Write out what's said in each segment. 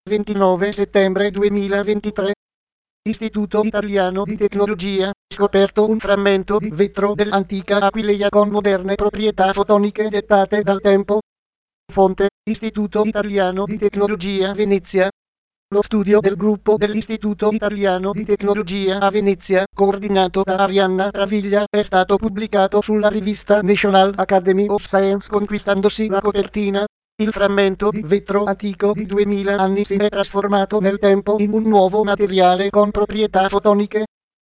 29 settembre 2023. Istituto Italiano di Tecnologia, scoperto un frammento di vetro dell'antica Aquileia con moderne proprietà fotoniche dettate dal tempo. Fonte: Istituto Italiano di Tecnologia Venezia. Lo studio del gruppo dell'Istituto Italiano di Tecnologia a Venezia, coordinato da Arianna Travaglia, è stato pubblicato sulla rivista National Academy of Science conquistandosi la copertina. Il frammento di vetro antico di 2000 anni si è trasformato nel tempo in un nuovo materiale con proprietà fotoniche.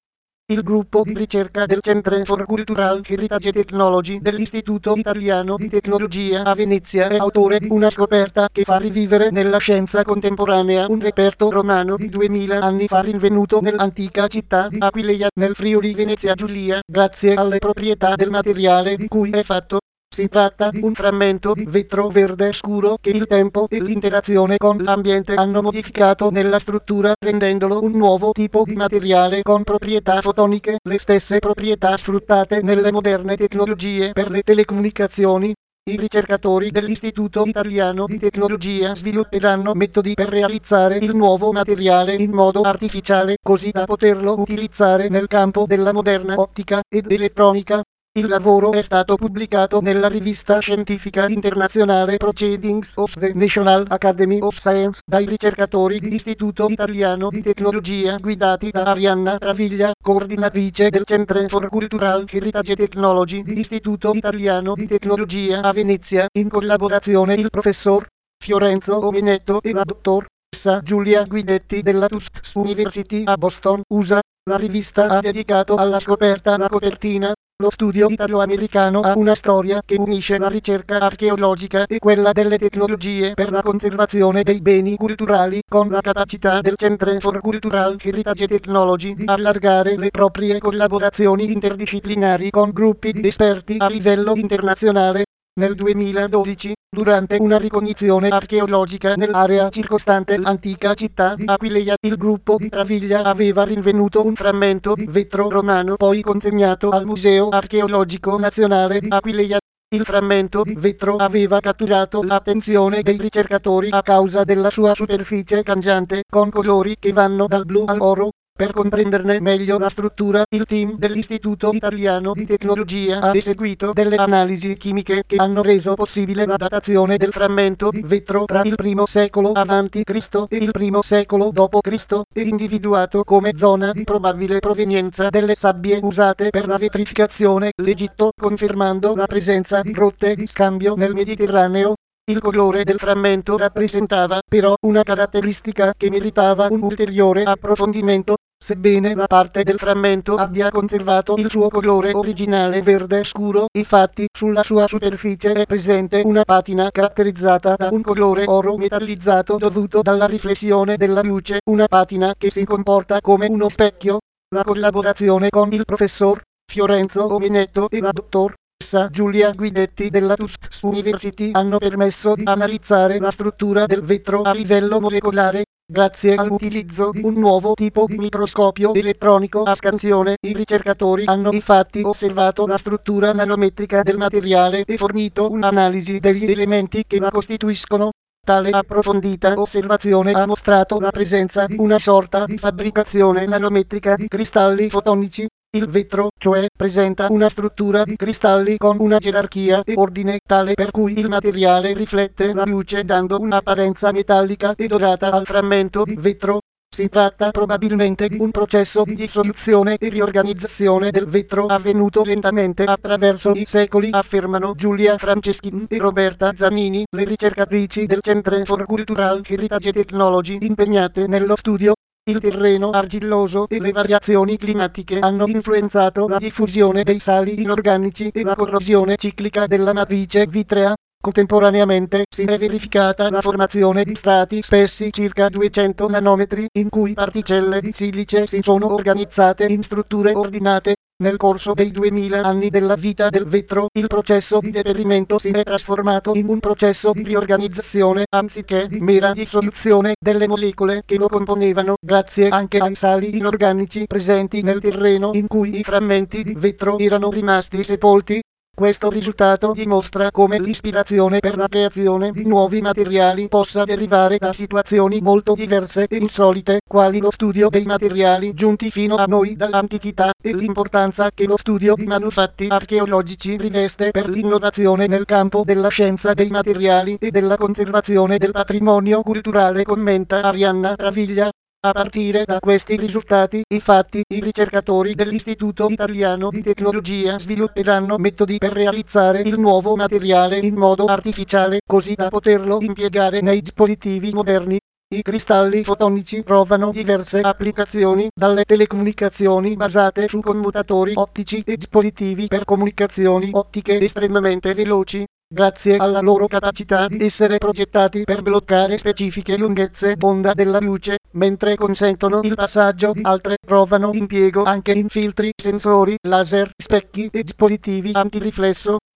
Il gruppo di ricerca del Centre for Cultural Heritage Technology dell'Istituto Italiano di Tecnologia a Venezia è autore di una scoperta che fa rivivere nella scienza contemporanea un reperto romano di 2000 anni fa rinvenuto nell'antica città di Aquileia, nel Friuli Venezia Giulia, grazie alle proprietà del materiale di cui è fatto. Si tratta di un frammento di vetro verde scuro che il tempo e l'interazione con l'ambiente hanno modificato nella struttura, rendendolo un nuovo tipo di materiale con proprietà fotoniche, le stesse proprietà sfruttate nelle moderne tecnologie per le telecomunicazioni. I ricercatori dell'Istituto Italiano di Tecnologia svilupperanno metodi per realizzare il nuovo materiale in modo artificiale, così da poterlo utilizzare nel campo della moderna ottica ed elettronica. Il lavoro è stato pubblicato nella rivista scientifica internazionale Proceedings of the National Academy of Science dai ricercatori dell'Istituto Italiano di Tecnologia guidati da Arianna Travaglia, coordinatrice del Centre for Cultural Heritage Technology dell'Istituto Italiano di Tecnologia a Venezia, in collaborazione il professor Fiorenzo Omenetto e la dottoressa Giulia Guidetti della Tufts University a Boston, USA. La rivista ha dedicato alla scoperta la copertina. Lo studio italo-americano ha una storia che unisce la ricerca archeologica e quella delle tecnologie per la conservazione dei beni culturali, con la capacità del Centre for Cultural Heritage Technology di allargare le proprie collaborazioni interdisciplinari con gruppi di esperti a livello internazionale. Nel 2012, durante una ricognizione archeologica nell'area circostante l'antica città di Aquileia, il gruppo di Travaglia aveva rinvenuto un frammento di vetro romano poi consegnato al Museo Archeologico Nazionale di Aquileia. Il frammento di vetro aveva catturato l'attenzione dei ricercatori a causa della sua superficie cangiante, con colori che vanno dal blu all'oro. Per comprenderne meglio la struttura, il team dell'Istituto Italiano di Tecnologia ha eseguito delle analisi chimiche che hanno reso possibile la datazione del frammento di vetro tra il I secolo a.C. e il I secolo d.C. e individuato come zona di probabile provenienza delle sabbie usate per la vetrificazione l'Egitto, confermando la presenza di rotte di scambio nel Mediterraneo. Il colore del frammento rappresentava però una caratteristica che meritava un ulteriore approfondimento. Sebbene la parte del frammento abbia conservato il suo colore originale verde scuro, infatti sulla sua superficie è presente una patina caratterizzata da un colore oro metallizzato dovuto dalla riflessione della luce, una patina che si comporta come uno specchio. La collaborazione con il professor Fiorenzo Omenetto e la dottoressa Giulia Guidetti della Tufts University hanno permesso di analizzare la struttura del vetro a livello molecolare. Grazie all'utilizzo di un nuovo tipo di microscopio elettronico a scansione, i ricercatori hanno infatti osservato la struttura nanometrica del materiale e fornito un'analisi degli elementi che la costituiscono. Tale approfondita osservazione ha mostrato la presenza di una sorta di fabbricazione nanometrica di cristalli fotonici. Il vetro, cioè, presenta una struttura di cristalli con una gerarchia e ordine tale per cui il materiale riflette la luce dando un'apparenza metallica e dorata al frammento di vetro. Si tratta probabilmente di un processo di dissoluzione e riorganizzazione del vetro avvenuto lentamente attraverso i secoli, affermano Giulia Franceschini e Roberta Zanini, le ricercatrici del Centre for Cultural Heritage Technology impegnate nello studio. Il terreno argilloso e le variazioni climatiche hanno influenzato la diffusione dei sali inorganici e la corrosione ciclica della matrice vitrea. Contemporaneamente si è verificata la formazione di strati spessi circa 200 nanometri, in cui particelle di silice si sono organizzate in strutture ordinate. Nel corso dei 2000 anni della vita del vetro, il processo di deperimento si è trasformato in un processo di riorganizzazione anziché di mera dissoluzione delle molecole che lo componevano, grazie anche ai sali inorganici presenti nel terreno in cui i frammenti di vetro erano rimasti sepolti. Questo risultato dimostra come l'ispirazione per la creazione di nuovi materiali possa derivare da situazioni molto diverse e insolite, quali lo studio dei materiali giunti fino a noi dall'antichità e l'importanza che lo studio di manufatti archeologici riveste per l'innovazione nel campo della scienza dei materiali e della conservazione del patrimonio culturale, commenta Arianna Travaglia. A partire da questi risultati, infatti, i ricercatori dell'Istituto Italiano di Tecnologia svilupperanno metodi per realizzare il nuovo materiale in modo artificiale, così da poterlo impiegare nei dispositivi moderni. I cristalli fotonici trovano diverse applicazioni, dalle telecomunicazioni basate su commutatori ottici e dispositivi per comunicazioni ottiche estremamente veloci, grazie alla loro capacità di essere progettati per bloccare specifiche lunghezze d'onda della luce, mentre consentono il passaggio di altre, trovano impiego anche in filtri, sensori, laser, specchi e dispositivi antiriflesso.